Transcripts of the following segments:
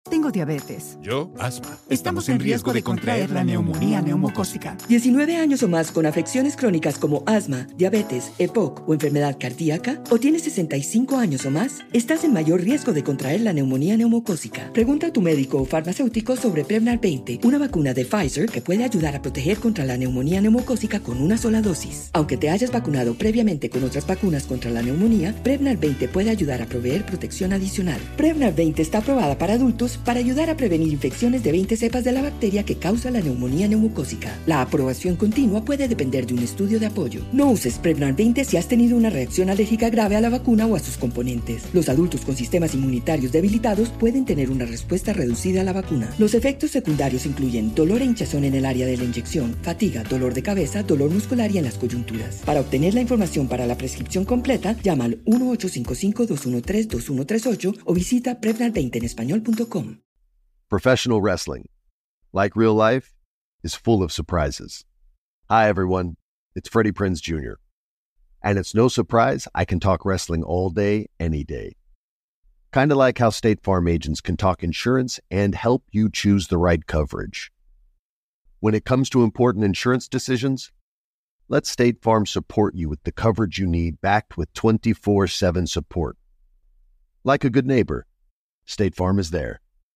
Tengo diabetes. Yo, asma. Estamos en riesgo de contraer la neumonía neumocócica. 19 años o más con afecciones crónicas como asma, diabetes, EPOC o enfermedad cardíaca, o tienes 65 años o más, estás en mayor riesgo de contraer la neumonía neumocócica. Pregunta a tu médico o farmacéutico sobre Prevnar 20, una vacuna de Pfizer que puede ayudar a proteger contra la neumonía neumocócica con una sola dosis. Aunque te hayas vacunado previamente con otras vacunas contra la neumonía, Prevnar 20 puede ayudar a proveer protección adicional. Prevnar 20 está aprobada para adultos para ayudar a prevenir infecciones de 20 cepas de la bacteria que causa la neumonía neumocócica. La aprobación continua puede depender de un estudio de apoyo. No uses Prevnar 20 si has tenido una reacción alérgica grave a la vacuna o a sus componentes. Los adultos con sistemas inmunitarios debilitados pueden tener una respuesta reducida a la vacuna. Los efectos secundarios incluyen dolor e hinchazón en el área de la inyección, fatiga, dolor de cabeza, dolor muscular y en las coyunturas. Para obtener la información para la prescripción completa, llama al 1-855-213-2138 o visita Prevnar20enespañol.com. Professional wrestling, like real life, is full of surprises. Hi, everyone. It's Freddie Prinze Jr. And it's no surprise I can talk wrestling all day, any day. Kind of like how State Farm agents can talk insurance and help you choose the right coverage. When it comes to important insurance decisions, let State Farm support you with the coverage you need, backed with 24/7 support. Like a good neighbor, State Farm is there.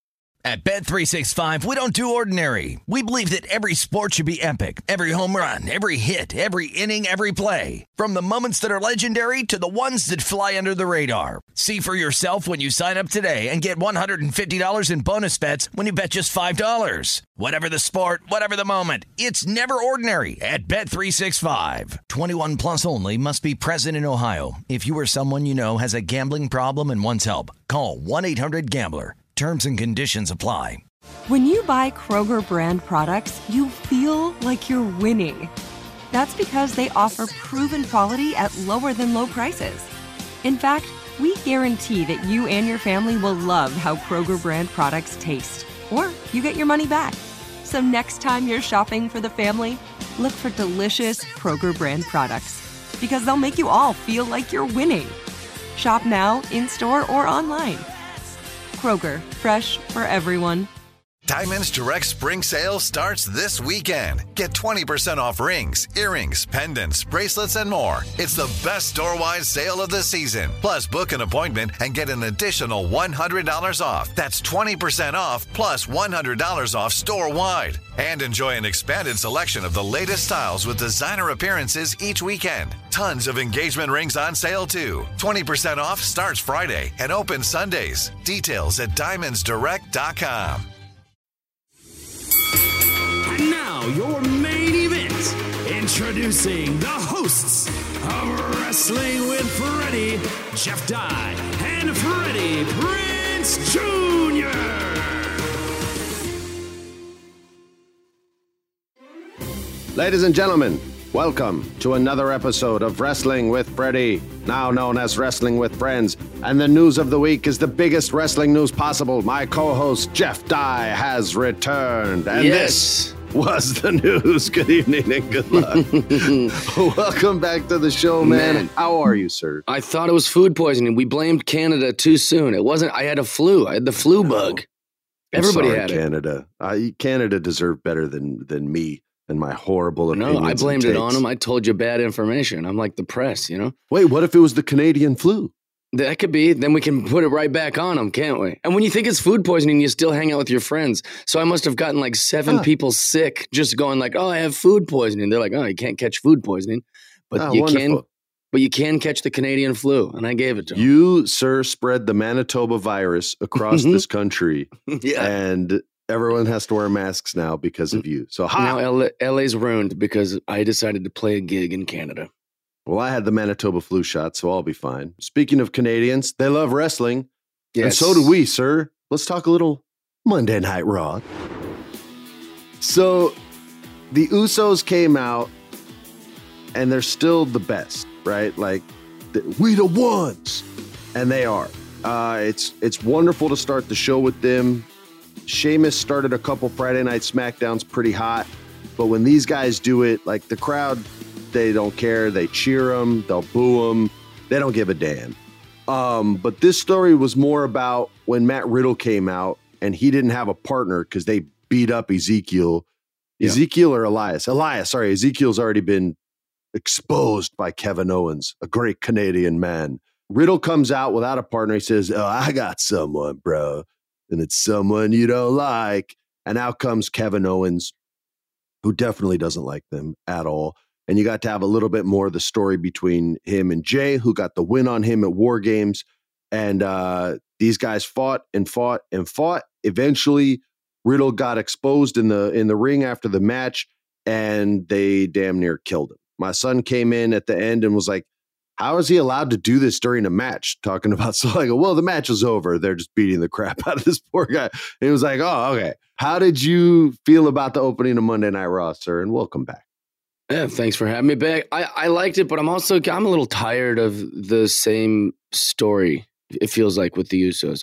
At Bet365, we don't do ordinary. We believe that every sport should be epic. Every home run, every hit, every inning, every play. From the moments that are legendary to the ones that fly under the radar. See for yourself when you sign up today and get $150 in bonus bets when you bet just $5. Whatever the sport, whatever the moment, it's never ordinary at Bet365. 21 plus only. Must be present in Ohio. If you or someone you know has a gambling problem and wants help, call 1-800-GAMBLER. Terms and conditions apply. When you buy Kroger brand products, you feel like you're winning. That's because they offer proven quality at lower than low prices. In fact, we guarantee that you and your family will love how Kroger brand products taste, or you get your money back. So next time you're shopping for the family, look for delicious Kroger brand products, because they'll make you all feel like you're winning. Shop now, in-store, or online. Kroger, fresh for everyone. Diamonds Direct Spring Sale starts this weekend. Get 20% off rings, earrings, pendants, bracelets, and more. It's the best store-wide sale of the season. Plus, book an appointment and get an additional $100 off. That's 20% off plus $100 off store-wide. And enjoy an expanded selection of the latest styles with designer appearances each weekend. Tons of engagement rings on sale, too. 20% off starts Friday and opens Sundays. Details at diamondsdirect.com. And now, your main event. Introducing the hosts of Wrestling with Freddie, Jeff Dye, and Freddie Prinze Jr. Ladies and gentlemen, welcome to another episode of Wrestling with Freddie, now known as Wrestling with Friends. And the news of the week is the biggest wrestling news possible. My co-host, Jeff Dye, has returned. And this was the news. Good evening and good luck. Welcome back to the show, man. How are you, sir? I thought it was food poisoning. We blamed Canada too soon. It wasn't. I had a flu. I had the flu bug. Everybody had it. Canada. Canada deserved better than me and my horrible opinions. No, I blamed it on them. I told you bad information. I'm like the press, you know? Wait, what if it was the Canadian flu? That could be. Then we can put it right back on them, can't we? And when you think it's food poisoning, you still hang out with your friends. So I must have gotten like 7 people sick just going like, oh, I have food poisoning. They're like, oh, you can't catch food poisoning. But you can. But you can catch the Canadian flu, and I gave it to him. You, sir, spread the Manitoba virus across this country, and everyone has to wear masks now because of you. So now LA's ruined because I decided to play a gig in Canada. Well, I had the Manitoba flu shot, so I'll be fine. Speaking of Canadians, they love wrestling. Yes. And so do we, sir. Let's talk a little Monday Night Raw. So the Usos came out, and they're still the best, right? Like, we the ones. And they are. It's wonderful to start the show with them. Sheamus started a couple Friday Night SmackDowns pretty hot. But when these guys do it, like the crowd, they don't care. They cheer them. They'll boo them. They don't give a damn. But this story was more about when Matt Riddle came out and he didn't have a partner because they beat up Ezekiel. Yeah. Ezekiel or Elias? Sorry. Ezekiel's already been exposed by Kevin Owens, a great Canadian man. Riddle comes out without a partner. He says, "Oh, I got someone, bro. And it's someone you don't like." And out comes Kevin Owens, who definitely doesn't like them at all. And you got to have a little bit more of the story between him and Jay, who got the win on him at War Games. And these guys fought and fought and fought. Eventually, Riddle got exposed in the ring after the match, and they damn near killed him. My son came in at the end and was like, "How is he allowed to do this during a match?" Talking about, so I go, "Well, the match is over. They're just beating the crap out of this poor guy." And he was like, "Oh, okay. How did you feel about the opening of Monday Night Raw, sir? And welcome back." Yeah, thanks for having me back. I liked it, but I'm a little tired of the same story. It feels like with the Usos.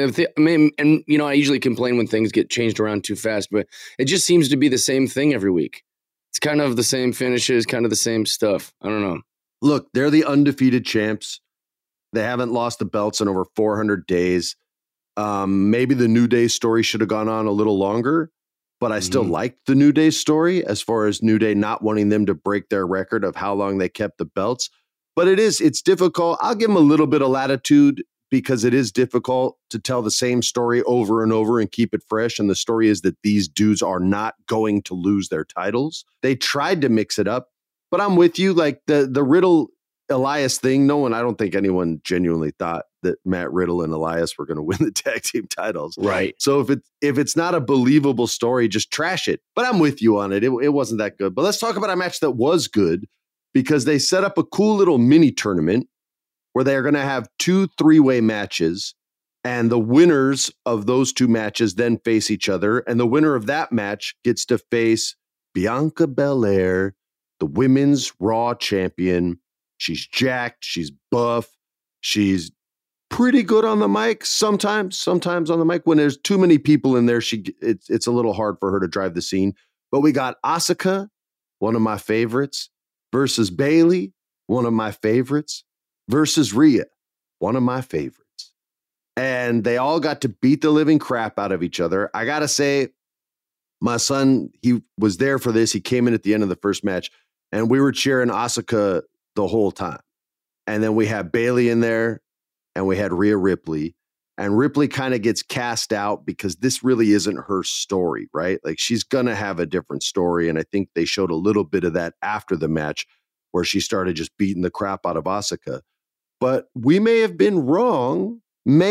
I usually complain when things get changed around too fast, but it just seems to be the same thing every week. It's kind of the same finishes, kind of the same stuff. I don't know. Look, they're the undefeated champs. They haven't lost the belts in over 400 days. Maybe the New Day story should have gone on a little longer, but I still liked the New Day story as far as New Day not wanting them to break their record of how long they kept the belts. But it's difficult. I'll give them a little bit of latitude because it is difficult to tell the same story over and over and keep it fresh. And the story is that these dudes are not going to lose their titles. They tried to mix it up, but I'm with you. Like the Riddle Elias thing, I don't think anyone genuinely thought that Matt Riddle and Elias were going to win the tag team titles. Right. So if it's not a believable story, just trash it. But I'm with you on it. It wasn't that good. But let's talk about a match that was good, because they set up a cool little mini tournament where they're going to have 2 3-way matches, and the winners of those 2 matches then face each other. And the winner of that match gets to face Bianca Belair, the women's Raw champion. She's jacked. She's buff. She's pretty good on the mic. Sometimes on the mic. When there's too many people in there, it's a little hard for her to drive the scene. But we got Asuka, one of my favorites, versus Bayley, one of my favorites, versus Rhea, one of my favorites. And they all got to beat the living crap out of each other. I got to say, my son, he was there for this. He came in at the end of the first match, and we were cheering Asuka the whole time. And then we had Bayley in there, and we had Rhea Ripley. And Ripley kind of gets cast out because this really isn't her story, right? Like, she's going to have a different story. And I think they showed a little bit of that after the match where she started just beating the crap out of Asuka. But we may have been wrong,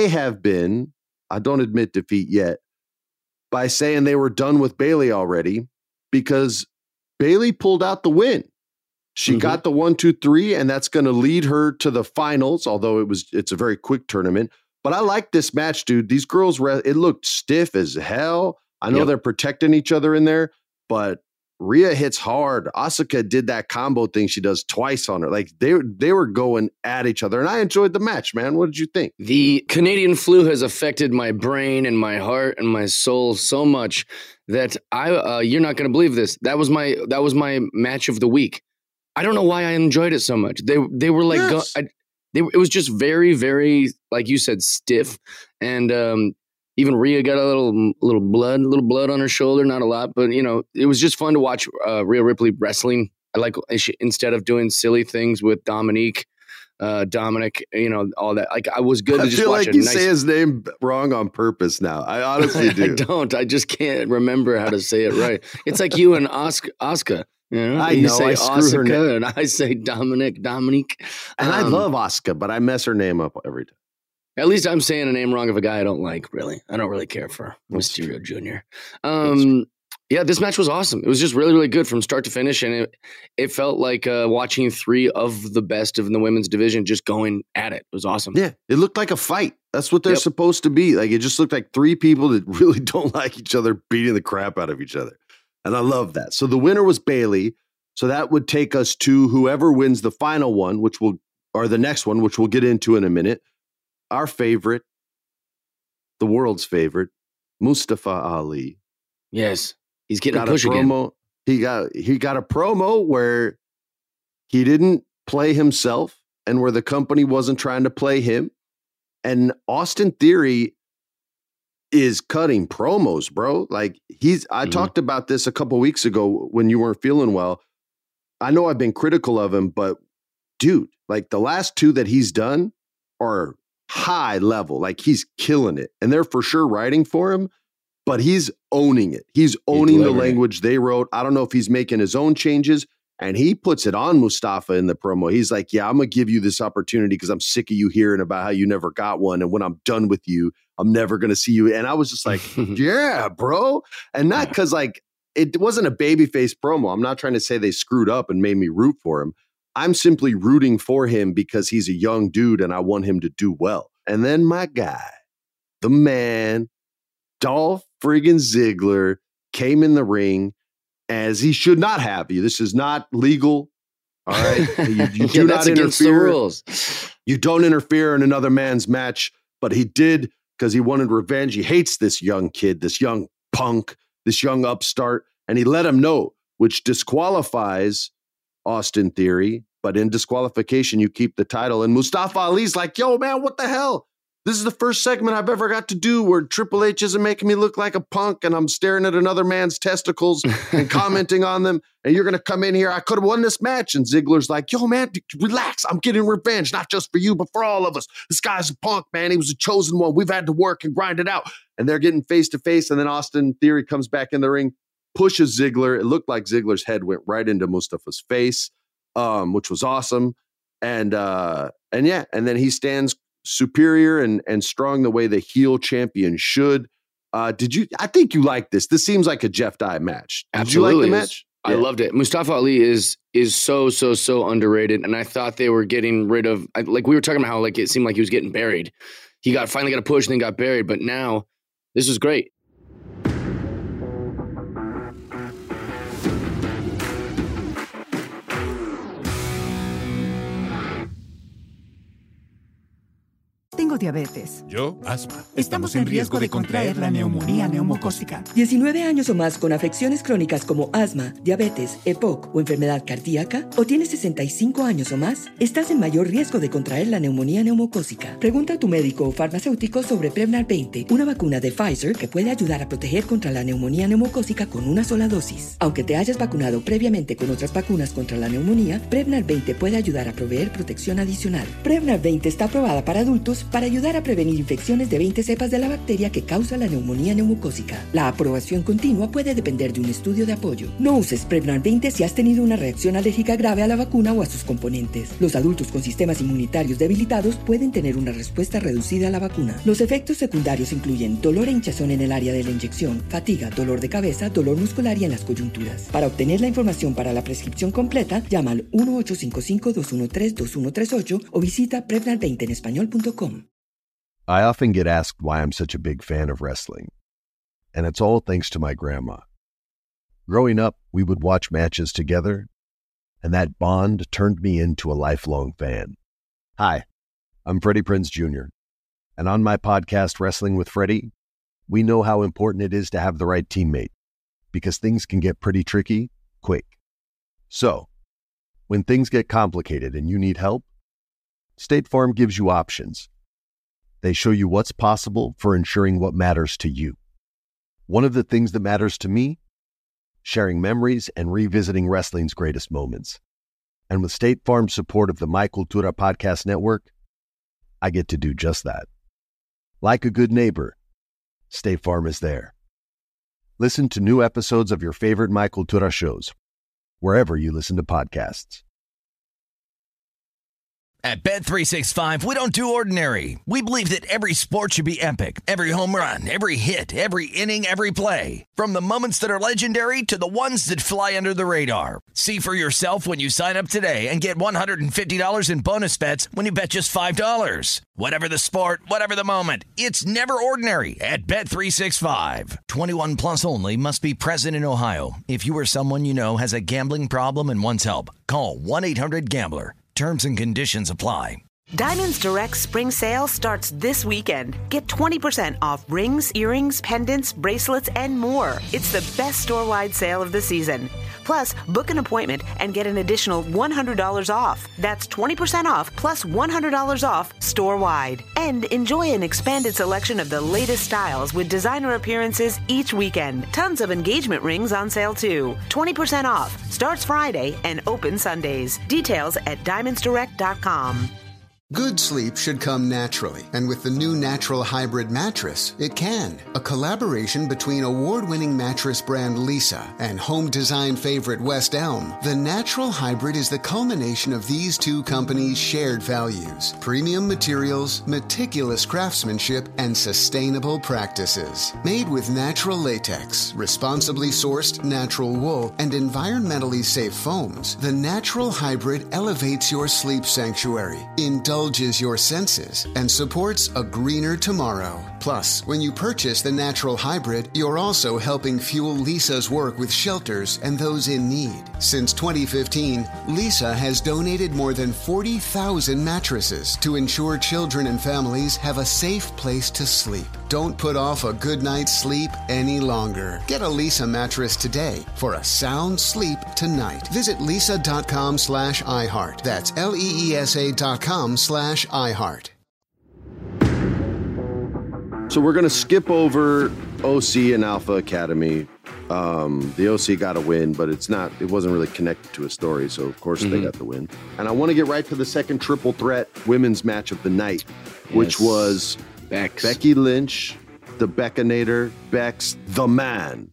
I don't admit defeat yet, by saying they were done with Bayley already, because Bayley pulled out the win. She got the 1, 2, 3, and that's going to lead her to the finals, although it's a very quick tournament. But I like this match, dude. These girls, it looked stiff as hell. I know they're protecting each other in there, but Rhea hits hard. Asuka did that combo thing she does twice on her. Like, they were going at each other, and I enjoyed the match, man. What did you think? The Canadian flu has affected my brain and my heart and my soul so much that you're not going to believe this. That was my match of the week. I don't know why I enjoyed it so much. They were like, yes. It was just very, very, like you said, stiff. And even Rhea got a little blood on her shoulder, not a lot, but it was just fun to watch Rhea Ripley wrestling. I like, instead of doing silly things with Dominic, all that. Like, I was good to just watch it. I feel like you say his name wrong on purpose now. I honestly do. I don't. I just can't remember how to say it right. It's like you and Asuka. You say Asuka and I say Dominic. And I love Asuka, but I mess her name up every time. At least I'm saying a name wrong of a guy I don't like, really. I don't really care for Mysterio Jr. Yeah, this match was awesome. It was just really, really good from start to finish, and it felt like watching 3 of the best of the women's division just going at it. It was awesome. Yeah, it looked like a fight. That's what they're supposed to be. Like, it just looked like 3 people that really don't like each other beating the crap out of each other. And I love that. So the winner was Bayley. So that would take us to whoever wins the final one, or the next one, which we'll get into in a minute. Our favorite, the world's favorite, Mustafa Ali. Yes, he's getting a push again. He got a promo where he didn't play himself and where the company wasn't trying to play him. And Austin Theory, is cutting promos, bro. Like I talked about this a couple weeks ago when you weren't feeling well. I know I've been critical of him, but dude, like the last 2 that he's done are high level. Like he's killing it. And they're for sure writing for him, but he's owning it. He's owning the language they wrote. I don't know if he's making his own changes. And he puts it on Mustafa in the promo. He's like, yeah, I'm going to give you this opportunity because I'm sick of you hearing about how you never got one. And when I'm done with you, I'm never going to see you. And I was just like, yeah, bro. And not because like, it wasn't a babyface promo. I'm not trying to say they screwed up and made me root for him. I'm simply rooting for him because he's a young dude and I want him to do well. And then my guy, the man, Dolph friggin' Ziggler, came in the ring as he should not have. This is not legal. All right. You do not interfere. The rules. You don't interfere in another man's match, but he did because he wanted revenge. He hates this young kid, this young punk, this young upstart, and he let him know, which disqualifies Austin Theory. But in disqualification, you keep the title. And Mustafa Ali's like, yo, man, what the hell? This is the first segment I've ever got to do where Triple H isn't making me look like a punk and I'm staring at another man's testicles and commenting on them. And you're going to come in here. I could have won this match. And Ziggler's like, yo, man, relax. I'm getting revenge, not just for you, but for all of us. This guy's a punk, man. He was a chosen one. We've had to work and grind it out. And they're getting face to face. And then Austin Theory comes back in the ring, pushes Ziggler. It looked like Ziggler's head went right into Mustafa's face, which was awesome. And then he stands superior and strong the way the heel champion should. I think you like this. This seems like a Jeff Dye match. Did you like the match? I loved it. Mustafa Ali is so underrated. And I thought they were getting rid of, like we were talking about how like it seemed like he was getting buried. He finally got a push and then got buried. But now this is great. Tengo diabetes. Yo, asma. Estamos en riesgo de contraer la neumonía neumocócica. 19 años o más con afecciones crónicas como asma, diabetes, EPOC o enfermedad cardíaca, o tienes 65 años o más, estás en mayor riesgo de contraer la neumonía neumocócica. Pregunta a tu médico o farmacéutico sobre Prevnar 20, una vacuna de Pfizer que puede ayudar a proteger contra la neumonía neumocócica con una sola dosis. Aunque te hayas vacunado previamente con otras vacunas contra la neumonía, Prevnar 20 puede ayudar a proveer protección adicional. Prevnar 20 está aprobada para adultos para ayudar a prevenir infecciones de 20 cepas de la bacteria que causa la neumonía neumocócica. La aprobación continua puede depender de un estudio de apoyo. No uses Prevnar 20 si has tenido una reacción alérgica grave a la vacuna o a sus componentes. Los adultos con sistemas inmunitarios debilitados pueden tener una respuesta reducida a la vacuna. Los efectos secundarios incluyen dolor e hinchazón en el área de la inyección, fatiga, dolor de cabeza, dolor muscular y en las coyunturas. Para obtener la información para la prescripción completa, llama al 1-855-213-2138 o visita Prevnar20enespañol.com. I often get asked why I'm such a big fan of wrestling, and it's all thanks to my grandma. Growing up, we would watch matches together, and that bond turned me into a lifelong fan. Hi, I'm Freddie Prinze Jr., and on my podcast, Wrestling with Freddie, we know how important it is to have the right teammate, because things can get pretty tricky quick. So, when things get complicated and you need help, State Farm gives you options. They show you what's possible for ensuring what matters to you. One of the things that matters to me, sharing memories and revisiting wrestling's greatest moments. And with State Farm's support of the My Cultura Podcast Network, I get to do just that. Like a good neighbor, State Farm is there. Listen to new episodes of your favorite My Cultura shows, wherever you listen to podcasts. At Bet365, we don't do ordinary. We believe that every sport should be epic. Every home run, every hit, every inning, every play. From the moments that are legendary to the ones that fly under the radar. See for yourself when you sign up today and get $150 in bonus bets when you bet just $5. Whatever the sport, whatever the moment, it's never ordinary at Bet365. 21 plus only. Must be present in Ohio. If you or someone you know has a gambling problem and wants help, call 1-800-GAMBLER. Terms and conditions apply. Diamonds Direct Spring Sale starts this weekend. Get 20% off rings, earrings, pendants, bracelets, and more. It's the best store-wide sale of the season. Plus, book an appointment and get an additional $100 off. That's 20% off plus $100 off store-wide. And enjoy an expanded selection of the latest styles with designer appearances each weekend. Tons of engagement rings on sale too. 20% off. Starts Friday and open Sundays. Details at diamondsdirect.com. Good sleep should come naturally, and with the new Natural Hybrid mattress, it can. A collaboration between award-winning mattress brand Leesa and home design favorite West Elm, the Natural Hybrid is the culmination of these two companies' shared values: premium materials, meticulous craftsmanship, and sustainable practices. Made with natural latex, responsibly sourced natural wool, and environmentally safe foams, the Natural Hybrid elevates your sleep sanctuary, indulges your senses, and supports a greener tomorrow. Plus, when you purchase the Natural Hybrid, you're also helping fuel Leesa's work with shelters and those in need. Since 2015, Leesa has donated more than 40,000 mattresses to ensure children and families have a safe place to sleep. Don't put off a good night's sleep any longer. Get a Leesa mattress today for a sound sleep tonight. Visit leesa.com/iHeart. That's LEESA.com/iHeart. So we're going to skip over OC and Alpha Academy. The OC got a win, but it wasn't really connected to a story. So of course they got the win. And I want to get right to the second triple threat women's match of the night, which was Becky Lynch, the Beckinator, Bex the Man,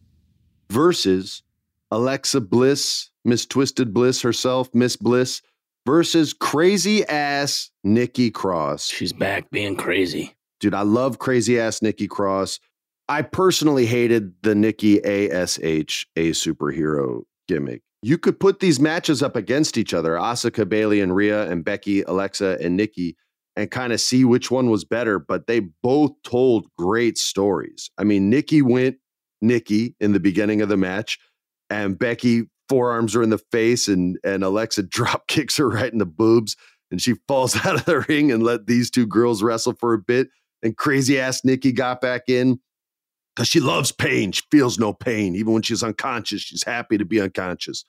versus Alexa Bliss, Miss Twisted Bliss herself, Miss Bliss, versus crazy ass Nikki Cross. She's back being crazy. Dude, I love crazy ass Nikki Cross. I personally hated the Nikki ASH, a superhero gimmick. You could put these matches up against each other, Asuka, Bayley, and Rhea, and Becky, Alexa, and Nikki, and kind of see which one was better, but they both told great stories. I mean, Nikki went Nikki in the beginning of the match, and Becky forearms her in the face, and Alexa drop kicks her right in the boobs, and she falls out of the ring and let these two girls wrestle for a bit. And crazy ass Nikki got back in because she loves pain. She feels no pain. Even when she's unconscious, she's happy to be unconscious.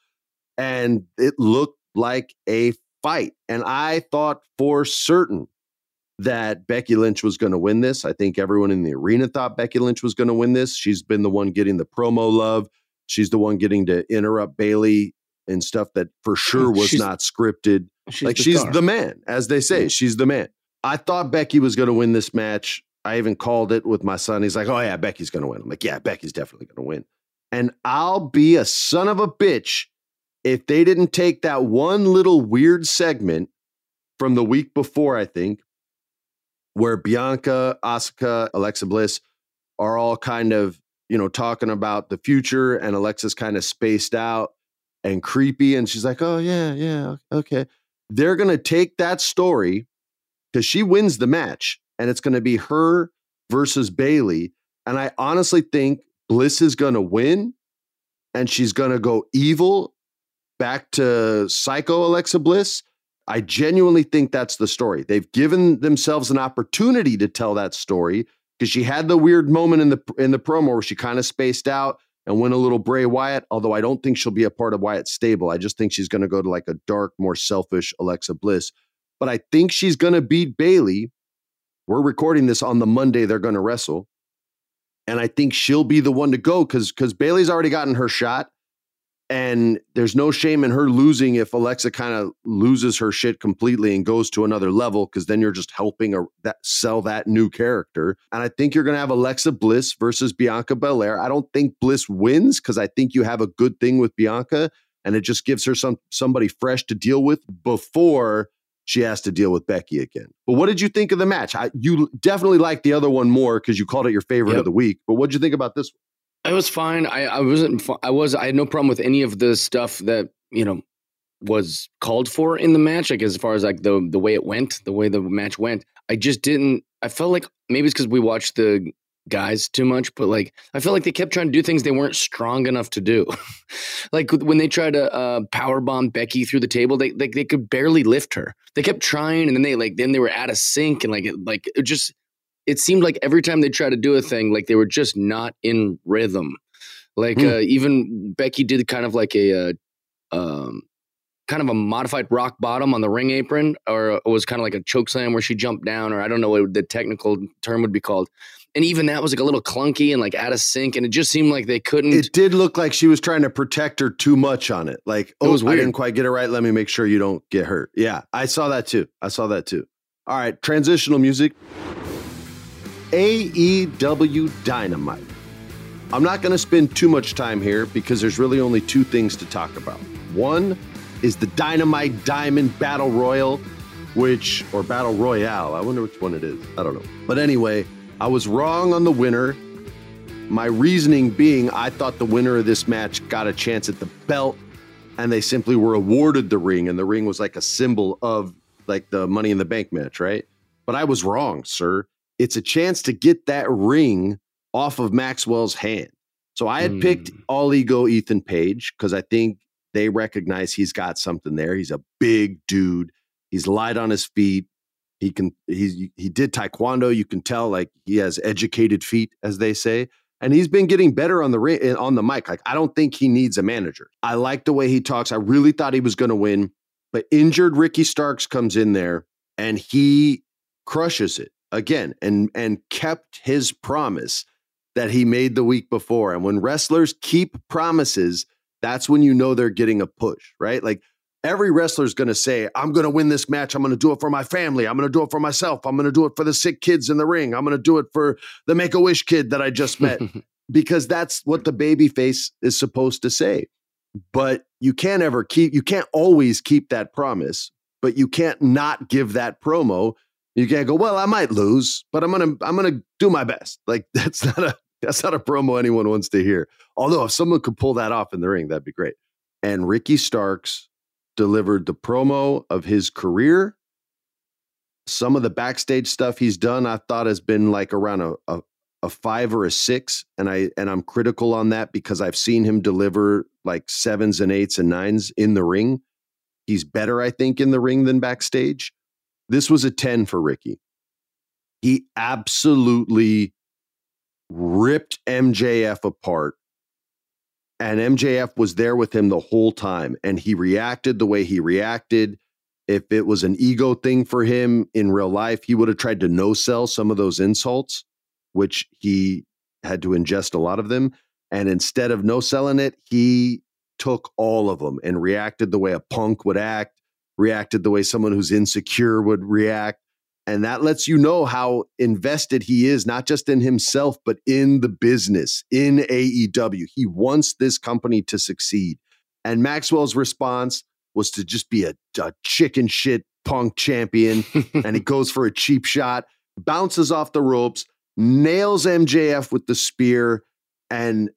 And it looked like a fight. And I thought for certain that Becky Lynch was going to win this. I think everyone in the arena thought Becky Lynch was going to win this. She's been the one getting the promo love. She's the one getting to interrupt Bayley and stuff that for sure was not scripted. She's the man, as they say. She's the man. I thought Becky was going to win this match. I even called it with my son. He's like, oh, yeah, Becky's going to win. I'm like, yeah, Becky's definitely going to win. And I'll be a son of a bitch if they didn't take that one little weird segment from the week before, I think, where Bianca, Asuka, Alexa Bliss are all kind of, talking about the future, and Alexa's kind of spaced out and creepy. And she's like, oh, yeah, okay. They're going to take that story because she wins the match, and it's going to be her versus Bayley. And I honestly think Bliss is going to win, and she's going to go evil back to Psycho Alexa Bliss. I genuinely think that's the story. They've given themselves an opportunity to tell that story because she had the weird moment in the promo where she kind of spaced out and went a little Bray Wyatt, although I don't think she'll be a part of Wyatt's stable. I just think she's going to go to like a dark, more selfish Alexa Bliss. But I think she's going to beat Bayley. We're recording this on the Monday they're going to wrestle. And I think she'll be the one to go because Bayley's already gotten her shot. And there's no shame in her losing if Alexa kind of loses her shit completely and goes to another level, because then you're just helping sell that new character. And I think you're going to have Alexa Bliss versus Bianca Belair. I don't think Bliss wins because I think you have a good thing with Bianca, and it just gives her somebody fresh to deal with before she has to deal with Becky again. But what did you think of the match? You definitely liked the other one more because you called it your favorite of the week. But what did you think about this one? It was fine. I had no problem with any of the stuff that, was called for in the match. Like as far as like the way it went, the way the match went, I felt like maybe it's because we watched the guys too much, but like, I felt like they kept trying to do things they weren't strong enough to do. Like when they tried to powerbomb Becky through the table, they could barely lift her. They kept trying, and then they were out of sync, and it seemed like every time they tried to do a thing, like they were just not in rhythm. Like even Becky did kind of like a modified rock bottom on the ring apron, or it was kind of like a choke slam where she jumped down, or I don't know what the technical term would be called. And even that was like a little clunky and like out of sync. And it just seemed like they couldn't. It did look like she was trying to protect her too much on it. Like, oh, I didn't quite get it right. Let me make sure you don't get hurt. Yeah, I saw that too. All right, transitional music. AEW Dynamite. I'm not going to spend too much time here because there's really only two things to talk about. One is the Dynamite Diamond Battle Royal, or Battle Royale. I wonder which one it is. I don't know. But anyway, I was wrong on the winner. My reasoning being I thought the winner of this match got a chance at the belt, and they simply were awarded the ring, and the ring was like a symbol of like the Money in the Bank match, right? But I was wrong, sir. It's a chance to get that ring off of Maxwell's hand. So I had picked All Ego Ethan Page because I think they recognize he's got something there. He's a big dude. He's light on his feet. He did taekwondo. You can tell like he has educated feet, as they say. And he's been getting better on the mic. Like, I don't think he needs a manager. I like the way he talks. I really thought he was going to win, but injured Ricky Starks comes in there and he crushes it again and kept his promise that he made the week before. And when wrestlers keep promises, that's when you know they're getting a push, right? Like, every wrestler's going to say, I'm going to win this match. I'm going to do it for my family. I'm going to do it for myself. I'm going to do it for the sick kids in the ring. I'm going to do it for the Make-A-Wish kid that I just met, because that's what the babyface is supposed to say. But you can't always keep that promise, but you can't not give that promo. You can't go, well, I might lose, but I'm going to do my best. Like, that's not a promo anyone wants to hear. Although if someone could pull that off in the ring, that'd be great. And Ricky Starks delivered the promo of his career. Some of the backstage stuff he's done, I thought, has been like around a 5 or a 6. And I'm critical on that because I've seen him deliver like 7s and 8s and 9s in the ring. He's better, I think, in the ring than backstage. This was a 10 for Ricky. He absolutely ripped MJF apart. And MJF was there with him the whole time. And he reacted the way he reacted. If it was an ego thing for him in real life, he would have tried to no-sell some of those insults, which he had to ingest a lot of them. And instead of no-selling it, he took all of them and reacted the way a punk would act, reacted the way someone who's insecure would react. And that lets you know how invested he is, not just in himself, but in the business, in AEW. He wants this company to succeed. And Maxwell's response was to just be a chicken shit punk champion. And he goes for a cheap shot, bounces off the ropes, nails MJF with the spear. And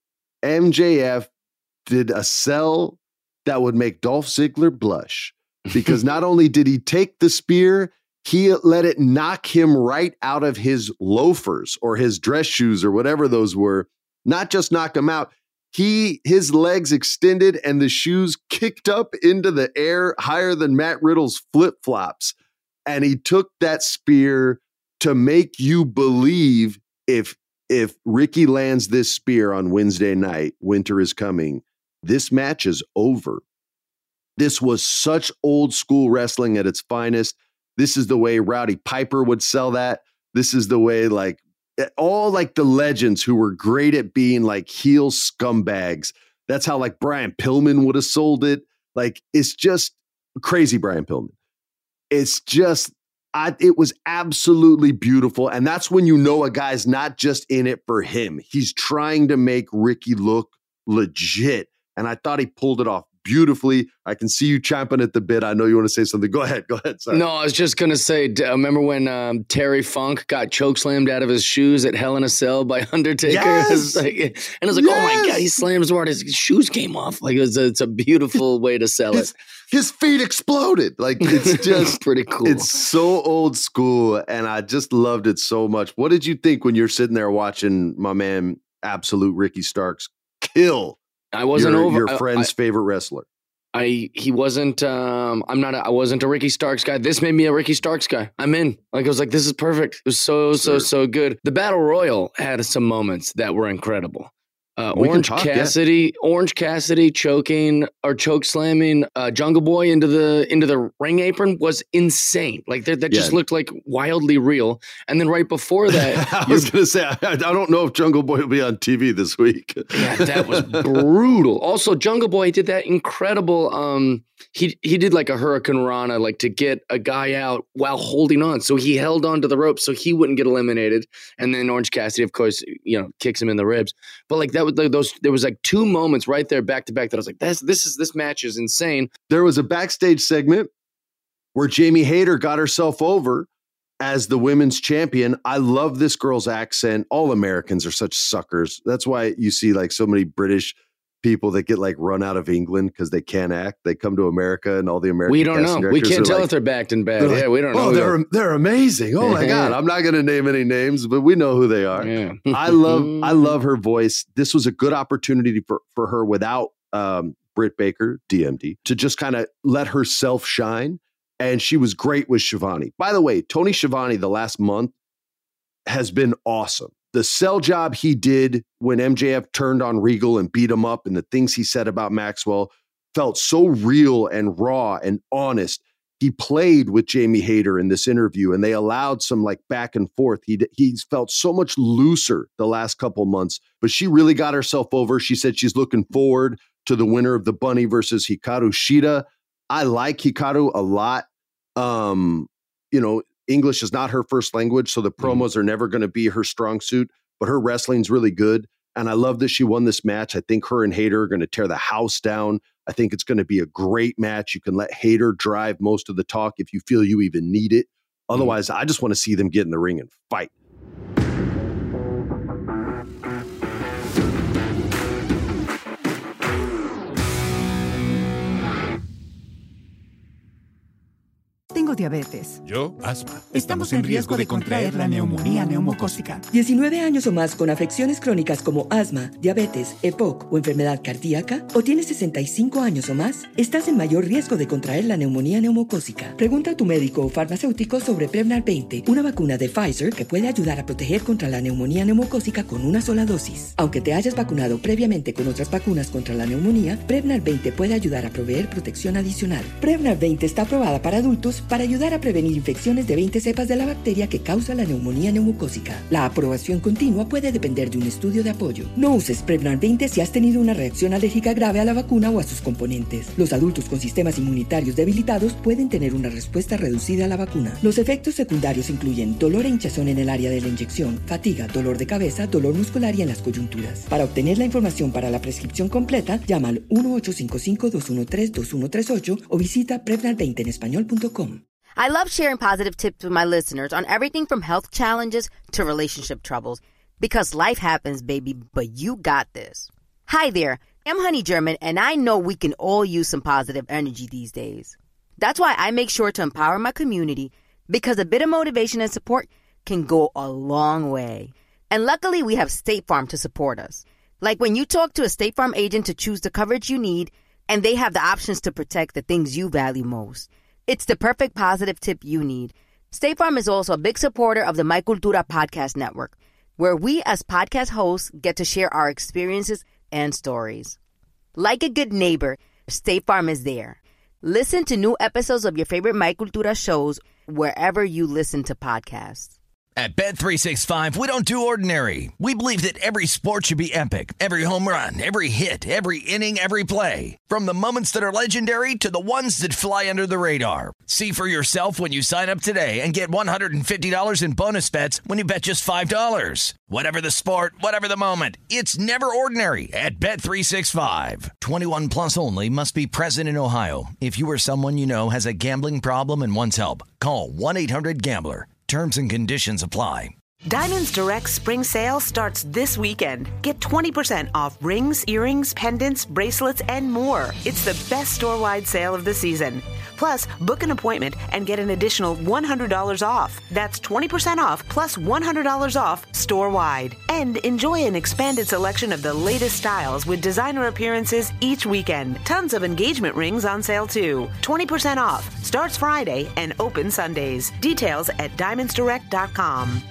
MJF did a sell that would make Dolph Ziggler blush. Because not only did he take the spear, he let it knock him right out of his loafers or his dress shoes or whatever those were. Not just knock him out. His legs extended and the shoes kicked up into the air higher than Matt Riddle's flip-flops. And he took that spear to make you believe if Ricky lands this spear on Wednesday night, Winter is Coming, this match is over. This was such old school wrestling at its finest. This is the way Rowdy Piper would sell that. This is the way like all like the legends who were great at being like heel scumbags. That's how like Brian Pillman would have sold it. Like, it's just crazy, Brian Pillman. It's just, it was absolutely beautiful. And that's when you know a guy's not just in it for him. He's trying to make Ricky look legit. And I thought he pulled it off beautifully. I can see you champing at the bit. I know you want to say something. Go ahead. Sorry. No, I was just going to say, remember when Terry Funk got chokeslammed out of his shoes at Hell in a Cell by Undertaker? Yes! And I was like, oh my God, he slammed so hard his shoes came off. Like, it's a beautiful way to sell it. His feet exploded. Like, it's just pretty cool. It's so old school. And I just loved it so much. What did you think when you're sitting there watching my man, Absolute Ricky Starks, kill I wasn't your friend's favorite wrestler? I wasn't a Ricky Starks guy. This made me a Ricky Starks guy. I'm in. Like, I was like, this is perfect. It was so good. The Battle Royal had some moments that were incredible. Orange Cassidy choking or choke slamming Jungle Boy into the ring apron was insane. Like that just looked like wildly real. And then right before that, I was going to say, I don't know if Jungle Boy will be on TV this week. Yeah, that was brutal. Also, Jungle Boy did that incredible. He did like a Hurricane Rana, like to get a guy out while holding on. So he held on to the rope so he wouldn't get eliminated. And then Orange Cassidy, of course, kicks him in the ribs. But like that was there was like two moments right there back to back that I was like, this match is insane. There was a backstage segment where Jamie Hayter got herself over as the women's champion. I love this girl's accent. All Americans are such suckers. That's why you see like so many British people that get like run out of England because they can't act. They come to America and all the American. We don't know. We can't tell if they're backed and bad. Yeah, we don't know. Oh, they're amazing. Oh my God. I'm not going to name any names, but we know who they are. Yeah. I love her voice. This was a good opportunity for her without Britt Baker, DMD, to just kind of let herself shine. And she was great with Shivani. By the way, Tony Schiavone the last month has been awesome. The sell job he did when MJF turned on Regal and beat him up, and the things he said about Maxwell felt so real and raw and honest. He played with Jamie Hayter in this interview, and they allowed some like back and forth. He's felt so much looser the last couple months, but she really got herself over. She said she's looking forward to the winner of the Bunny versus Hikaru Shida. I like Hikaru a lot. English is not her first language, so the promos are never going to be her strong suit, but her wrestling's really good. And I love that she won this match. I think her and Hayter are going to tear the house down. I think it's going to be a great match. You can let Hayter drive most of the talk if you feel you even need it. Otherwise, I just want to see them get in the ring and fight. Tengo diabetes. Yo, asma. Estamos en riesgo de contraer la neumonía neumocócica. 19 años o más con afecciones crónicas como asma, diabetes, EPOC o enfermedad cardíaca, o tienes 65 años o más, estás en mayor riesgo de contraer la neumonía neumocócica. Pregunta a tu médico o farmacéutico sobre Prevnar 20, una vacuna de Pfizer que puede ayudar a proteger contra la neumonía neumocócica con una sola dosis. Aunque te hayas vacunado previamente con otras vacunas contra la neumonía, Prevnar 20 puede ayudar a proveer protección adicional. Prevnar 20 está aprobada para adultos para ayudar a prevenir infecciones de 20 cepas de la bacteria que causa la neumonía neumocócica. La aprobación continua puede depender de un estudio de apoyo. No uses Prevnar 20 si has tenido una reacción alérgica grave a la vacuna o a sus componentes. Los adultos con sistemas inmunitarios debilitados pueden tener una respuesta reducida a la vacuna. Los efectos secundarios incluyen dolor e hinchazón en el área de la inyección, fatiga, dolor de cabeza, dolor muscular y en las coyunturas. Para obtener la información para la prescripción completa, llama al 1-855-213-2138 o visita Prevnar20enespañol.com. I love sharing positive tips with my listeners on everything from health challenges to relationship troubles. Because life happens, baby, but you got this. Hi there, I'm Honey German, and I know we can all use some positive energy these days. That's why I make sure to empower my community, because a bit of motivation and support can go a long way. And luckily, we have State Farm to support us. Like when you talk to a State Farm agent to choose the coverage you need, and they have the options to protect the things you value most. It's the perfect positive tip you need. State Farm is also a big supporter of the My Cultura podcast network, where we as podcast hosts get to share our experiences and stories. Like a good neighbor, State Farm is there. Listen to new episodes of your favorite My Cultura shows wherever you listen to podcasts. At Bet365, we don't do ordinary. We believe that every sport should be epic. Every home run, every hit, every inning, every play. From the moments that are legendary to the ones that fly under the radar. See for yourself when you sign up today and get $150 in bonus bets when you bet just $5. Whatever the sport, whatever the moment, it's never ordinary at Bet365. 21 plus only. Must be present in Ohio. If you or someone you know has a gambling problem and wants help, call 1-800-GAMBLER. Terms and conditions apply. Diamonds Direct Spring Sale starts this weekend. Get 20% off rings, earrings, pendants, bracelets, and more. It's the best store-wide sale of the season. Plus, book an appointment and get an additional $100 off. That's 20% off plus $100 off store-wide. And enjoy an expanded selection of the latest styles with designer appearances each weekend. Tons of engagement rings on sale too. 20% off. Starts Friday and open Sundays. Details at diamondsdirect.com.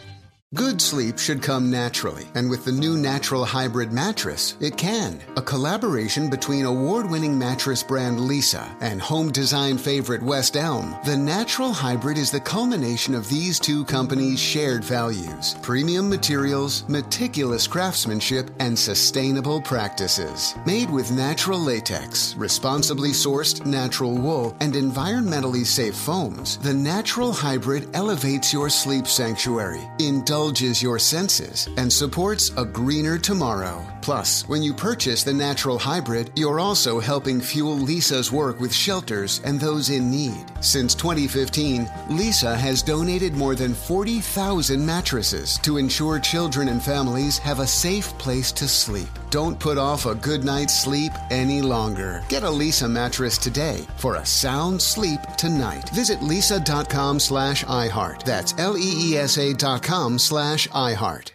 Good sleep should come naturally, and with the new Natural Hybrid mattress, it can. A collaboration between award-winning mattress brand Leesa and home design favorite West Elm, the Natural Hybrid is the culmination of these two companies' shared values: premium materials, meticulous craftsmanship, and sustainable practices. Made with natural latex, responsibly sourced natural wool, and environmentally safe foams, the Natural Hybrid elevates your sleep sanctuary, indulges your senses, and supports a greener tomorrow. Plus, when you purchase the Natural Hybrid, you're also helping fuel Leesa's work with shelters and those in need. Since 2015, Leesa has donated more than 40,000 mattresses to ensure children and families have a safe place to sleep. Don't put off a good night's sleep any longer. Get a Leesa mattress today for a sound sleep tonight. Visit leesa.com/iHeart. That's LEESA.com/iHeart.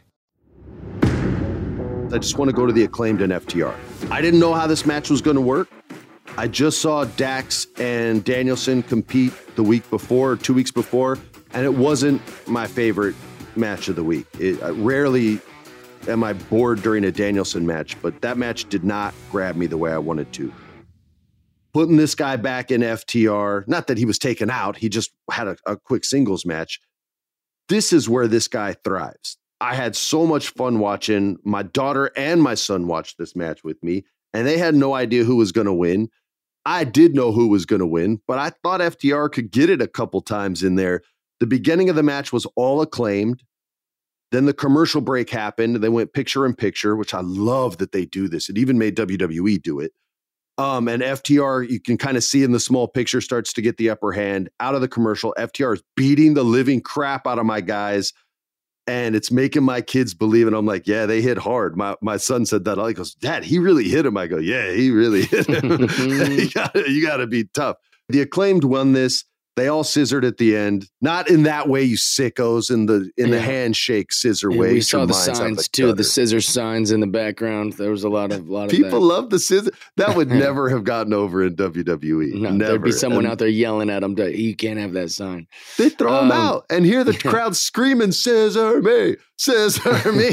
I just want to go to the Acclaimed and FTR. I didn't know how this match was going to work. I just saw Dax and Danielson compete the week before, or 2 weeks before, and it wasn't my favorite match of the week. Rarely am I bored during a Danielson match, but that match did not grab me the way I wanted to. Putting this guy back in FTR, not that he was taken out, he just had a quick singles match. This is where this guy thrives. I had so much fun watching. My daughter and my son watched this match with me, and they had no idea who was going to win. I did know who was going to win, but I thought FTR could get it a couple times in there. The beginning of the match was all Acclaimed. Then the commercial break happened. They went picture in picture, which I love that they do this. It even made WWE do it. And FTR, you can kind of see in the small picture, starts to get the upper hand. Out of the commercial, FTR is beating the living crap out of my guys. And it's making my kids believe it. I'm like, yeah, they hit hard. My son said that. He goes, Dad, he really hit him. I go, yeah, he really hit him. You got to be tough. The Acclaimed won this. They all scissored at the end. Not in that way, you sickos, in the handshake scissor way. We saw the signs too, the scissor signs in the background. There was a lot of people love the scissor. That would never have gotten over in WWE. No, never. There'd be someone out there yelling at them. You can't have that sign. They throw them out and hear the crowd screaming, "Scissor me, scissor me."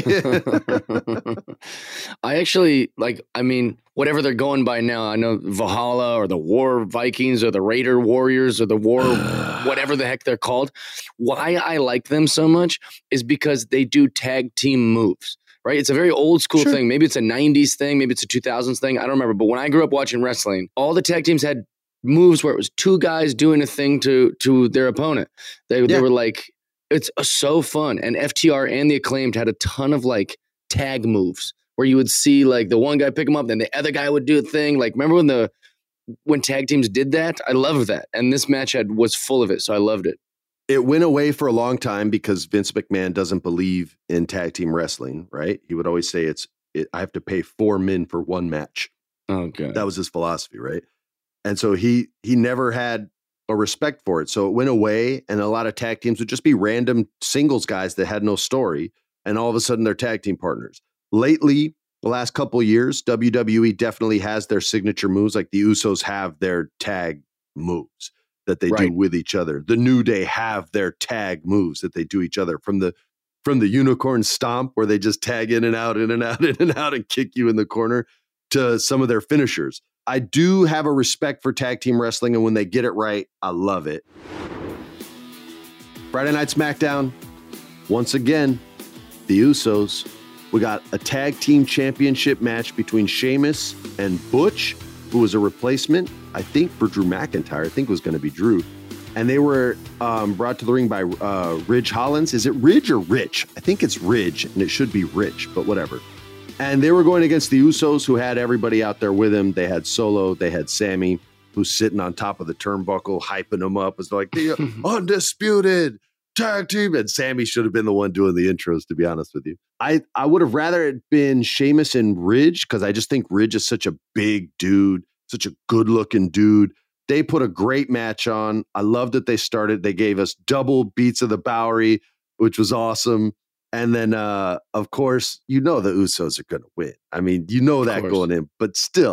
I actually whatever they're going by now. I know Valhalla or the War Vikings or the Raider Warriors or the War, whatever the heck they're called. Why I like them so much is because they do tag team moves, right? It's a very old school thing. Maybe it's a 90s thing. Maybe it's a 2000s thing. I don't remember. But when I grew up watching wrestling, all the tag teams had moves where it was two guys doing a thing to their opponent. They were like, it's so fun. And FTR and the Acclaimed had a ton of like tag moves where you would see like the one guy pick him up, then the other guy would do a thing. Like, remember when tag teams did that? I love that. And this match was full of it. So I loved it. It went away for a long time because Vince McMahon doesn't believe in tag team wrestling, right? He would always say I have to pay 4 men for one match. Okay. That was his philosophy, right? And so he never had a respect for it. So it went away, and a lot of tag teams would just be random singles guys that had no story, and all of a sudden they're tag team partners. Lately, the last couple of years, WWE definitely has their signature moves. Like the Usos have their tag moves that they do with each other. The New Day have their tag moves that they do each other, from the unicorn stomp where they just tag in and out, in and out, in and out, and kick you in the corner, to some of their finishers. I do have a respect for tag team wrestling, and when they get it right, I love it. Friday Night SmackDown, once again, the Usos. We got a tag team championship match between Sheamus and Butch, who was a replacement, I think, for Drew McIntyre. I think it was going to be Drew. And they were brought to the ring by Ridge Hollins. Is it Ridge or Rich? I think it's Ridge, and it should be Rich, but whatever. And they were going against the Usos, who had everybody out there with him. They had Solo. They had Sammy, who's sitting on top of the turnbuckle, hyping them up. It's like, the undisputed tag team. And Sammy should have been the one doing the intros, to be honest with you. I would have rather it been Sheamus and Ridge, because I just think Ridge is such a big dude, such a good-looking dude. They put a great match on. I love that they started. They gave us double beats of the Bowery, which was awesome. And then, of course, the Usos are going to win. I mean, that going in. But still,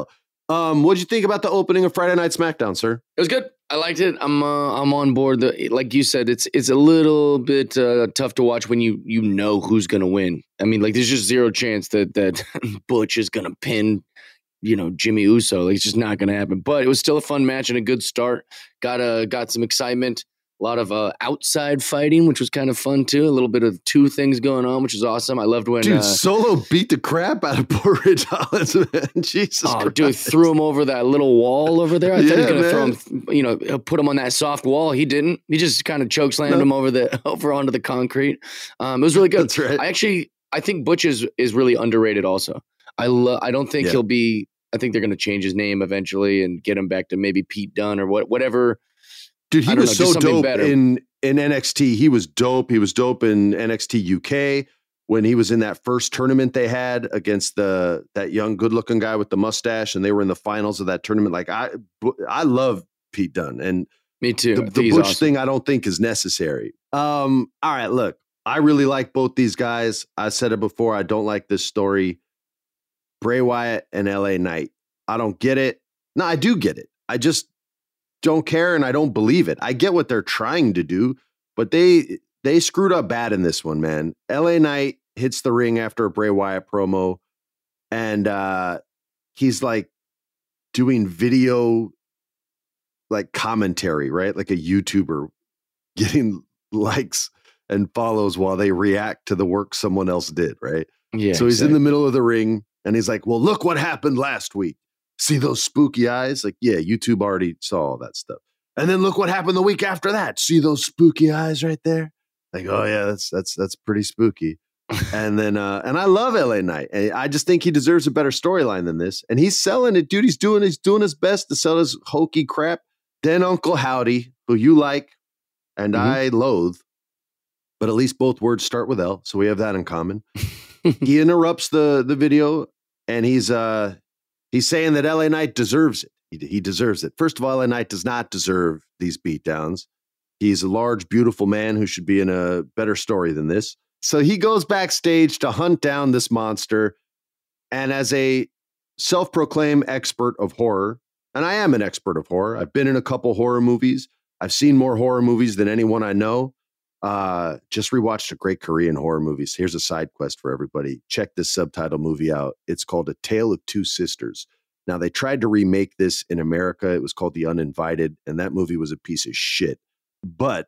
What'd you think about the opening of Friday Night SmackDown, sir? It was good. I liked it. I'm on board. Like you said, it's a little bit tough to watch when you know who's gonna win. I mean, like there's just zero chance that Butch is gonna pin, Jimmy Uso. Like, it's just not gonna happen. But it was still a fun match and a good start. Got some excitement. A lot of outside fighting, which was kind of fun too. A little bit of two things going on, which is awesome. I loved when Solo beat the crap out of poor Ridge Holland, man. Jesus Christ. Dude, threw him over that little wall over there. I thought he was gonna throw him, put him on that soft wall. He didn't. He just kind of chokeslammed him over onto the concrete. It was really good. That's right. I think Butch is really underrated. Also, I don't think he'll be. I think they're gonna change his name eventually and get him back to maybe Pete Dunne or whatever. Dude, he was so dope in NXT. He was dope. He was dope in NXT UK when he was in that first tournament they had against that young, good-looking guy with the mustache, and they were in the finals of that tournament. Like I love Pete Dunne, and me too. The Butch thing I don't think is necessary. All right, look, I really like both these guys. I said it before. I don't like this story. Bray Wyatt and LA Knight. I don't get it. No, I do get it. I just don't care, and I don't believe it. I get what they're trying to do, but they screwed up bad in this one, man. LA Knight hits the ring after a Bray Wyatt promo, and he's like doing video like commentary, right? Like a YouTuber getting likes and follows while they react to the work someone else did, right? Yeah. So he's in the middle of the ring, and he's like, well, look what happened last week. See those spooky eyes? Like, yeah, YouTube already saw all that stuff. And then look what happened the week after that. See those spooky eyes right there? Like, oh yeah, that's pretty spooky. And then and I love LA Knight. I just think he deserves a better storyline than this. And he's selling it, dude. He's doing his best to sell his hokey crap. Then Uncle Howdy, who you like and I loathe, but at least both words start with L, so we have that in common. He interrupts the video, and he's saying that LA Knight deserves it. He deserves it. First of all, LA Knight does not deserve these beatdowns. He's a large, beautiful man who should be in a better story than this. So he goes backstage to hunt down this monster. And as a self-proclaimed expert of horror, and I am an expert of horror, I've been in a couple horror movies. I've seen more horror movies than anyone I know. Just rewatched a great Korean horror movies. Here's a side quest for everybody. Check this subtitle movie out. It's called A Tale of Two Sisters. Now, they tried to remake this in America. It was called The Uninvited, and that movie was a piece of shit. But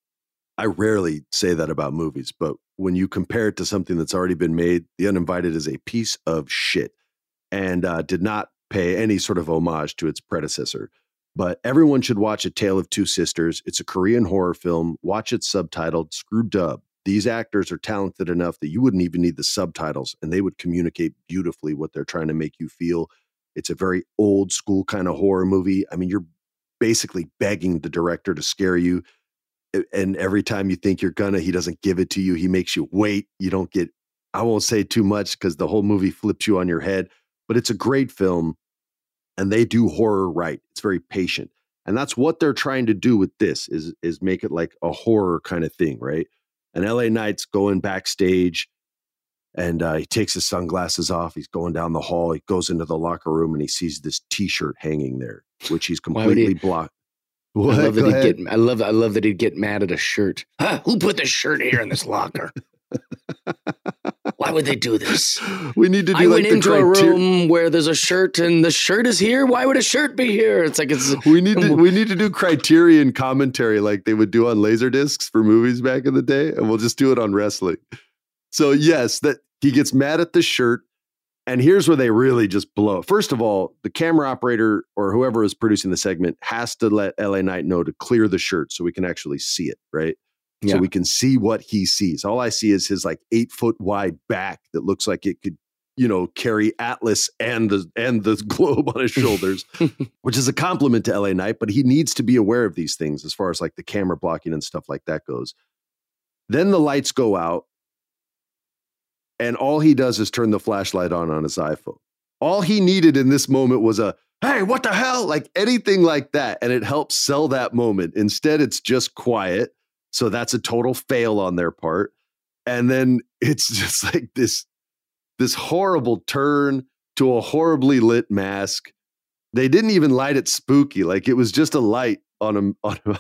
I rarely say that about movies, but when you compare it to something that's already been made, The Uninvited is a piece of shit and did not pay any sort of homage to its predecessor. But everyone should watch A Tale of Two Sisters. It's a Korean horror film. Watch it subtitled, screw dub. These actors are talented enough that you wouldn't even need the subtitles, and they would communicate beautifully what they're trying to make you feel. It's a very old school kind of horror movie. I mean, you're basically begging the director to scare you. And every time you think you're gonna, he doesn't give it to you. He makes you wait. You don't get, I won't say too much because the whole movie flips you on your head, but it's a great film. And they do horror right. It's very patient. And that's what they're trying to do with this is make it like a horror kind of thing, right? And LA Knight's going backstage and he takes his sunglasses off. He's going down the hall. He goes into the locker room and he sees this T-shirt hanging there, which he's completely blocked. What? I love that he'd get mad at a shirt. Huh? Who put the shirt here in this locker? Why would they do this? We need to do. I went into a room where there's a shirt, and the shirt is here. Why would a shirt be here? It's like it's. We need to do Criterion commentary like they would do on Laserdiscs for movies back in the day, and we'll just do it on wrestling. So yes, that he gets mad at the shirt, and here's where they really just blow. First of all, the camera operator or whoever is producing the segment has to let LA Knight know to clear the shirt so we can actually see it, right? Yeah. So we can see what he sees. All I see is his like 8-foot wide back that looks like it could, carry Atlas and the globe on his shoulders, which is a compliment to LA Knight, but he needs to be aware of these things as far as like the camera blocking and stuff like that goes. Then the lights go out and all he does is turn the flashlight on his iPhone. All he needed in this moment was a, hey, what the hell? Like anything like that. And it helps sell that moment. Instead, it's just quiet. So that's a total fail on their part. And then it's just like this horrible turn to a horribly lit mask They didn't even light it spooky. Like it was just a light on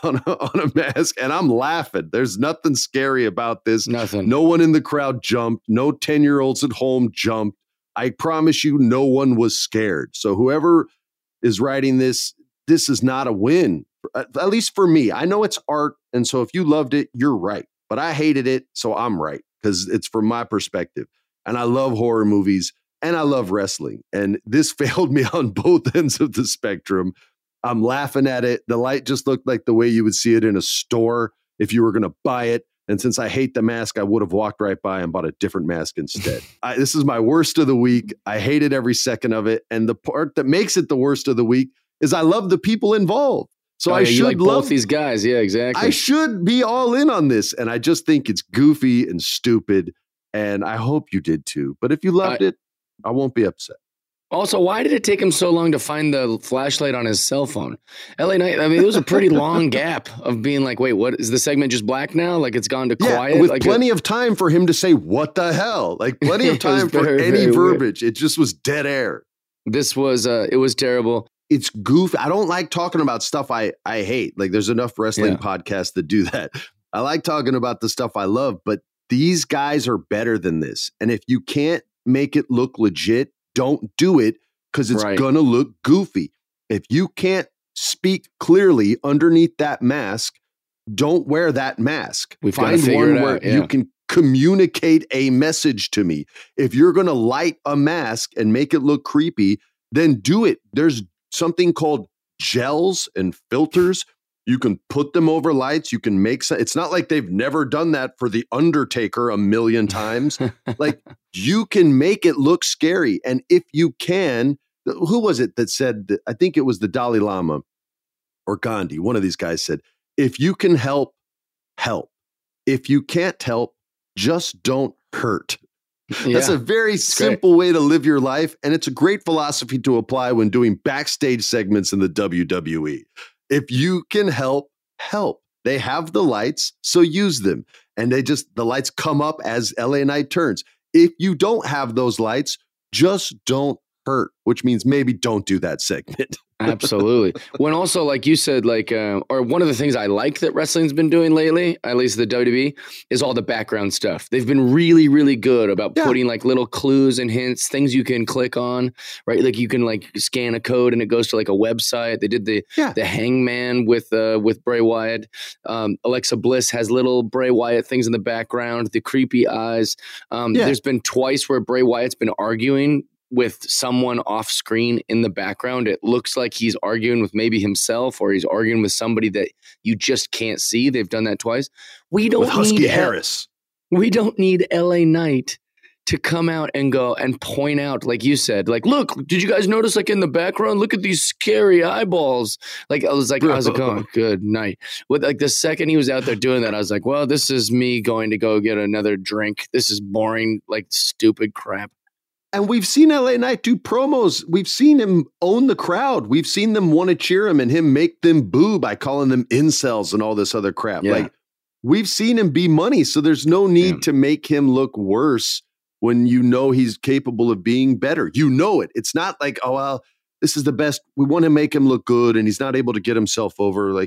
a mask, and I'm laughing. There's nothing scary about this. Nothing. No one in the crowd jumped. No 10-year-olds at home jumped. I promise you, no one was scared. So whoever is writing this is not a win, at least for me. I know it's art, and so if you loved it, you're right. But I hated it, so I'm right, because it's from my perspective. And I love horror movies, and I love wrestling. And this failed me on both ends of the spectrum. I'm laughing at it. The light just looked like the way you would see it in a store if you were going to buy it. And since I hate the mask, I would have walked right by and bought a different mask instead. This is my worst of the week. I hated every second of it. And the part that makes it the worst of the week is I love the people involved. So I should like love both these guys. Yeah, exactly. I should be all in on this. And I just think it's goofy and stupid. And I hope you did too. But if you loved it, I won't be upset. Also, why did it take him so long to find the flashlight on his cell phone? LA Knight, I mean, it was a pretty long gap of being like, wait, what? Is the segment just black now? Like it's gone to quiet? With like plenty of time for him to say, what the hell? Like plenty of time for any verbiage. Weird. It just was dead air. This was, it was terrible. It's goofy. I don't like talking about stuff I hate. Like there's enough wrestling podcasts that do that. I like talking about the stuff I love, but these guys are better than this. And if you can't make it look legit, don't do it, because it's going to look goofy. If you can't speak clearly underneath that mask, don't wear that mask. Find one where you can communicate a message to me. If you're going to light a mask and make it look creepy, then do it. There's something called gels and filters. You can put them over lights. You can make it's not like they've never done that for The Undertaker 1,000,000 times. Like you can make it look scary. And if you can, who was it that said that? I think it was the Dalai Lama or Gandhi. One of these guys said, if you can help, help. If you can't help, just don't hurt. That's a very simple way to live your life. And it's a great philosophy to apply when doing backstage segments in the WWE. If you can help, help. They have the lights, so use them. And the lights come up as LA Knight turns. If you don't have those lights, just don't hurt, which means maybe don't do that segment. Absolutely. When also, like you said, like, or one of the things I like that wrestling's been doing lately, at least the WWE, is all the background stuff. They've been really, really good about putting like little clues and hints, things you can click on, right? Like you can like scan a code and it goes to like a website. They did the Hangman with Bray Wyatt. Alexa Bliss has little Bray Wyatt things in the background, the creepy eyes. There's been twice where Bray Wyatt's been arguing with someone off screen in the background. It looks like he's arguing with maybe himself, or he's arguing with somebody that you just can't see. They've done that twice. We don't Husky Harris. We don't need LA Knight to come out and go and point out, like you said, like, look, did you guys notice, like in the background, look at these scary eyeballs. Like I was like, how's it going? Good night. With like the second he was out there doing that, I was like, well, this is me going to go get another drink. This is boring, like stupid crap. And we've seen LA Knight do promos. We've seen him own the crowd. We've seen them want to cheer him and him make them boo by calling them incels and all this other crap. Yeah. Like we've seen him be money. So there's no need to make him look worse when you know he's capable of being better. You know it. It's not like, oh, well, this is the best. We want to make him look good and he's not able to get he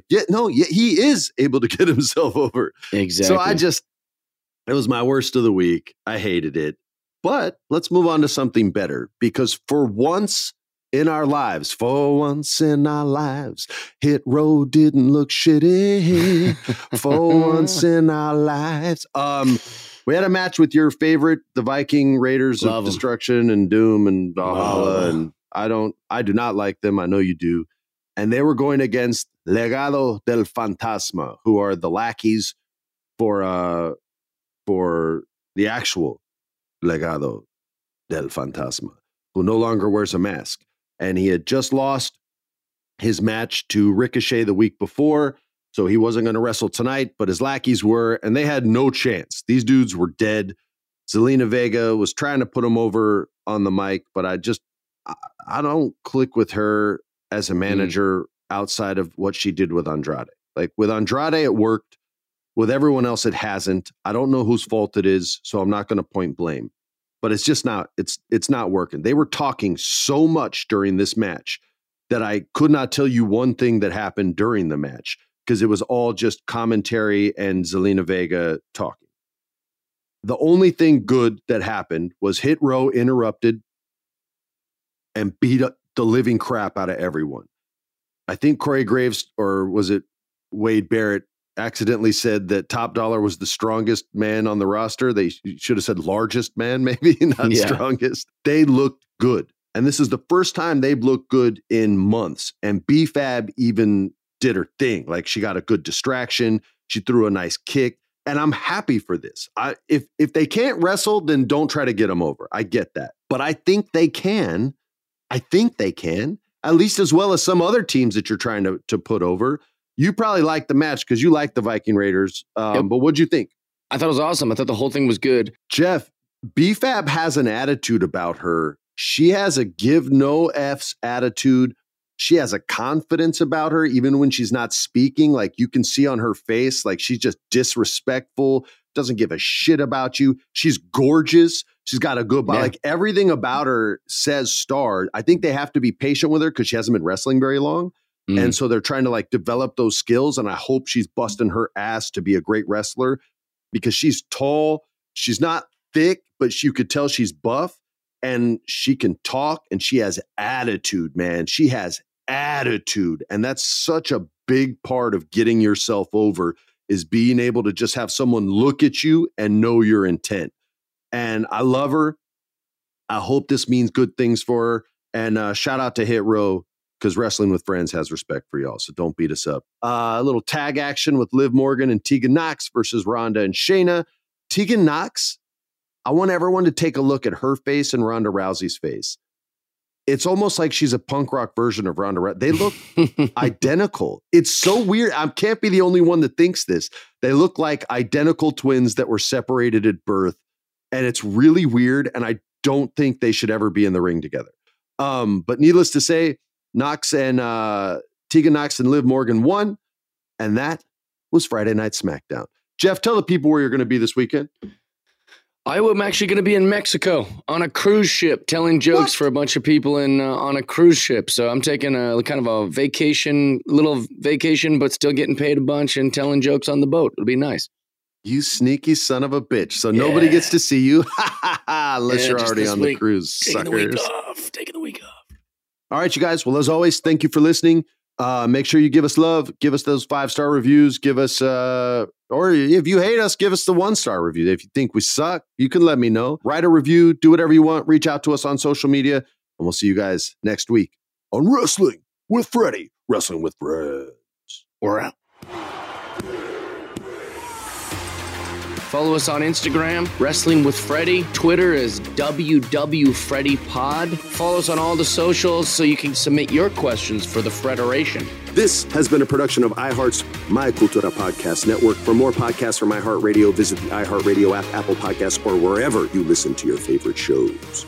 is able to get himself over. Exactly. So it was my worst of the week. I hated it. But let's move on to something better, because for once in our lives, Hit Row didn't look shitty. For once in our lives. We had a match with your favorite, the Viking Raiders of Destruction and Doom and Valhalla. And I do not like them. I know you do. And they were going against Legado del Fantasma, who are the lackeys for the actual Legado del Fantasma, who no longer wears a mask. And he had just lost his match to Ricochet the week before, so he wasn't going to wrestle tonight, but his lackeys were, and they had no chance. These dudes were dead. Zelina Vega was trying to put him over on the mic, but I don't click with her as a manager outside of what she did with Andrade. Like with Andrade, it worked. With everyone else, it hasn't. I don't know whose fault it is, so I'm not going to point blame. But it's just not, it's not working. They were talking so much during this match that I could not tell you one thing that happened during the match because it was all just commentary and Zelina Vega talking. The only thing good that happened was Hit Row interrupted and beat up the living crap out of everyone. I think Corey Graves, or was it Wade Barrett, accidentally said that Top Dollar was the strongest man on the roster. They should have said largest man, maybe, not strongest. They looked good. And this is the first time they've looked good in months. And B-Fab even did her thing. Like, she got a good distraction. She threw a nice kick. And I'm happy for this. If they can't wrestle, then don't try to get them over. I get that. But I think they can. At least as well as some other teams that you're trying to put over. You probably liked the match because you like the Viking Raiders. But what'd you think? I thought it was awesome. I thought the whole thing was good. Jeff, B-Fab has an attitude about her. She has a give no F's attitude. She has a confidence about her, even when she's not speaking. Like, you can see on her face, like, she's just disrespectful, doesn't give a shit about you. She's gorgeous. She's got a good body. Like, everything about her says star. I think they have to be patient with her because she hasn't been wrestling very long. And so they're trying to like develop those skills. And I hope she's busting her ass to be a great wrestler because she's tall. She's not thick, but you could tell she's buff and she can talk and she has attitude, man. She has attitude. And that's such a big part of getting yourself over, is being able to just have someone look at you and know your intent. And I love her. I hope this means good things for her. And shout out to Hit Row, because Wrestling with Friends has respect for y'all, so don't beat us up. A little tag action with Liv Morgan and Tegan Nox versus Ronda and Shayna. Tegan Nox, I want everyone to take a look at her face and Ronda Rousey's face. It's almost like she's a punk rock version of Ronda Rousey. They look identical. It's so weird. I can't be the only one that thinks this. They look like identical twins that were separated at birth, and it's really weird, and I don't think they should ever be in the ring together. But needless to say, Tegan Nox and Liv Morgan won, and that was Friday Night SmackDown. Jeff, tell the people where you're going to be this weekend. I'm actually going to be in Mexico on a cruise ship, telling jokes for a bunch of people on a cruise ship. So I'm taking a kind of a little vacation, but still getting paid a bunch and telling jokes on the boat. It'll be nice. You sneaky son of a bitch. So nobody gets to see you unless you're already on the cruise. Taking the week off. All right, you guys. Well, as always, thank you for listening. Make sure you give us love. Give us those 5-star reviews. Give us, or if you hate us, give us the 1-star review. If you think we suck, you can let me know. Write a review. Do whatever you want. Reach out to us on social media. And we'll see you guys next week on Wrestling with Freddie. Wrestling with Friends. We're out. Follow us on Instagram, Wrestling with Freddie. Twitter is WWFreddiePod. Follow us on all the socials so you can submit your questions for the Federation. This has been a production of iHeart's My Cultura Podcast Network. For more podcasts from iHeartRadio, visit the iHeartRadio app, Apple Podcasts, or wherever you listen to your favorite shows.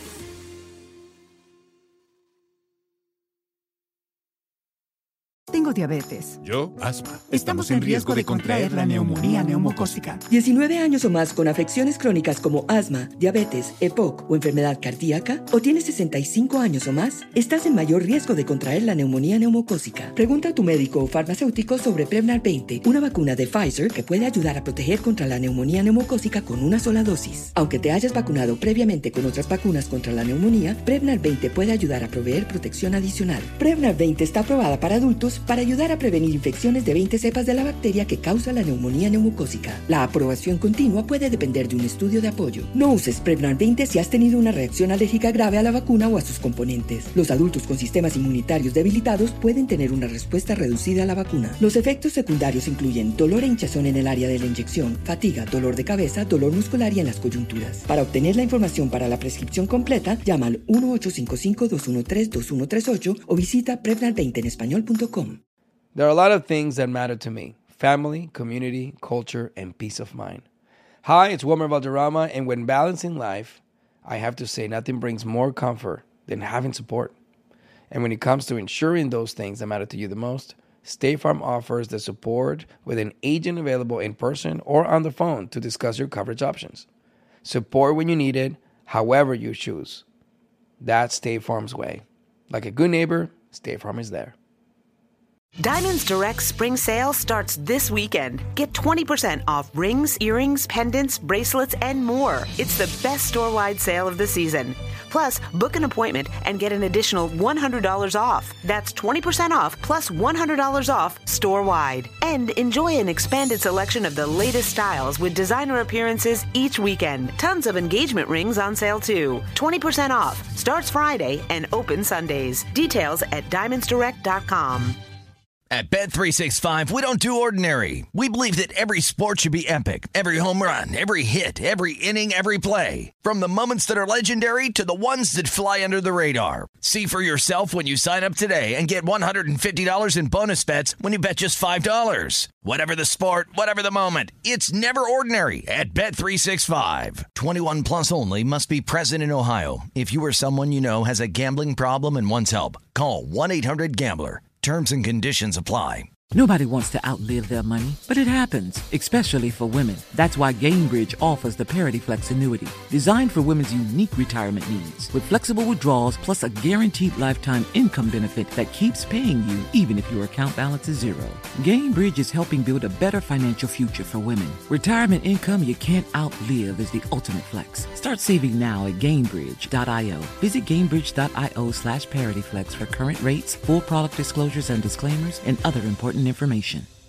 Tengo diabetes. Yo, asma. Estamos en riesgo de contraer la neumonía neumocócica. 19 años o más con afecciones crónicas como asma, diabetes, EPOC o enfermedad cardíaca, o tienes 65 años o más, estás en mayor riesgo de contraer la neumonía neumocócica. Pregunta a tu médico o farmacéutico sobre Prevnar 20, una vacuna de Pfizer que puede ayudar a proteger contra la neumonía neumocócica con una sola dosis. Aunque te hayas vacunado previamente con otras vacunas contra la neumonía, Prevnar 20 puede ayudar a proveer protección adicional. Prevnar 20 está aprobada para adultos para ayudar a prevenir infecciones de 20 cepas de la bacteria que causa la neumonía neumocócica. La aprobación continua puede depender de un estudio de apoyo. No uses Prevnar 20 si has tenido una reacción alérgica grave a la vacuna o a sus componentes. Los adultos con sistemas inmunitarios debilitados pueden tener una respuesta reducida a la vacuna. Los efectos secundarios incluyen dolor e hinchazón en el área de la inyección, fatiga, dolor de cabeza, dolor muscular y en las coyunturas. Para obtener la información para la prescripción completa, llama al 1-855-213-2138 o visita Prevnar20enespañol.com. There are a lot of things that matter to me: family, community, culture, and peace of mind. Hi, it's Wilmer Valderrama, and when balancing life, I have to say nothing brings more comfort than having support. And when it comes to ensuring those things that matter to you the most, State Farm offers the support with an agent available in person or on the phone to discuss your coverage options. Support when you need it, however you choose. That's State Farm's way. Like a good neighbor, State Farm is there. Diamonds Direct spring sale starts this weekend. Get 20% off rings, earrings, pendants, bracelets, and more. It's the best store-wide sale of the season. Plus, book an appointment and get an additional $100 off. That's 20% off plus $100 off store-wide. And enjoy an expanded selection of the latest styles with designer appearances each weekend. Tons of engagement rings on sale too. 20% off. Starts Friday and open Sundays. Details at diamondsdirect.com. At Bet365, we don't do ordinary. We believe that every sport should be epic. Every home run, every hit, every inning, every play. From the moments that are legendary to the ones that fly under the radar. See for yourself when you sign up today and get $150 in bonus bets when you bet just $5. Whatever the sport, whatever the moment, it's never ordinary at Bet365. 21 plus only. Must be present in Ohio. If you or someone you know has a gambling problem and wants help, call 1-800-GAMBLER. Terms and conditions apply. Nobody wants to outlive their money, but it happens, especially for women. That's why Gainbridge offers the Parity Flex annuity, designed for women's unique retirement needs. With flexible withdrawals plus a guaranteed lifetime income benefit that keeps paying you even if your account balance is zero. Gainbridge is helping build a better financial future for women. Retirement income you can't outlive is the ultimate flex. Start saving now at Gainbridge.io. Visit Gainbridge.io/ParityFlex for current rates, full product disclosures and disclaimers, and other important information.